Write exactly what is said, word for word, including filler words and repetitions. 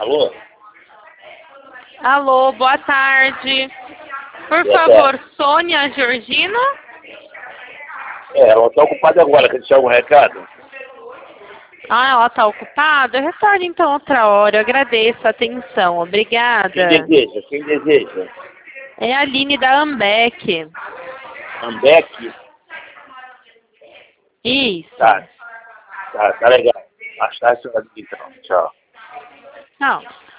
Alô? Alô, boa tarde. Por Boa favor, tarde. Sônia Georgina? É, ela está ocupada agora. Quer deixar algum recado? Ah, ela está ocupada? Eu retorno então outra hora. Eu agradeço a atenção. Quem Obrigada. deseja? Quem deseja? É a Aline da Ambec. Ambec? Isso. Tá. Tá, tá legal. Mais tarde, senhora, então. Tchau. Não.